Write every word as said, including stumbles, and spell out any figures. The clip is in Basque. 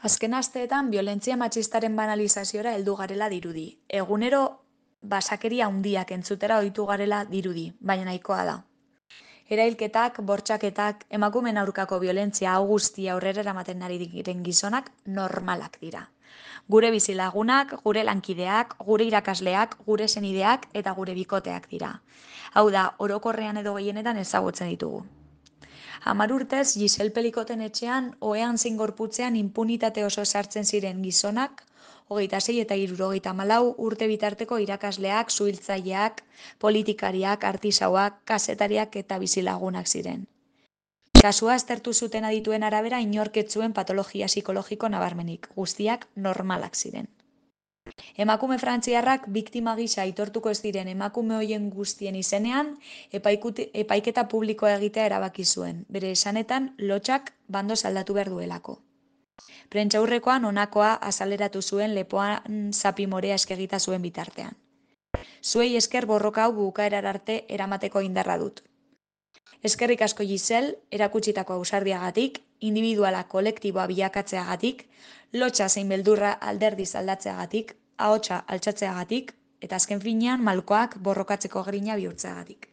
Azken asteetan biolentzia matxistaren banalizaziora heldu garela dirudi. Egunero basakeria handiak entzutera ohitu garela dirudi, baina nahikoa da. Erailketak, bortxaketak, emakumeen aurkako biolentzia hau guztia aurrera eramaten ari diren gizonak normalak dira. Gure bizilagunak, gure lankideak, gure irakasleak, gure senideak eta gure bikoteak dira. Hau da, orokorrean edo gehienetan ezagutzen ditugu. Hamar urtez, Giselle Pelikoten etxean, ohean zein gorputzean impunitate oso sartzen ziren gizonak, hogeita sei eta hirurogeita hamalau urte bitarteko irakasleak, suhiltzaileak, politikariak, artisauak, kazetariak eta bizilagunak ziren. Kasua aztertu zuten adituen arabera inork ez zuen patologia psikologiko nabarmenik, guztiak normalak ziren. Emakume frantziarrak biktima gisa aitortuko ez diren emakume hoien guztien izenean, epaikuti- epaiketa publikoa egitea erabaki zuen, bere esanetan lotxak bandoz aldatu behar duelako. Prentsaurrekoan honakoa azaleratu zuen lepoan zapi morea eskegita zuen bitartean. Zuei esker borroka hau bukaerar arte eramateko indarra dut. Eskerrik asko Giselle, erakutsitako ausardiagatik, individuala kolektiboa bilakatzeagatik, lotxa zein beldurra alderdiz aldatzeagatik, ahotsa altxatzeagatik, eta azken finean malkoak borrokatzeko grina bihurtzeagatik.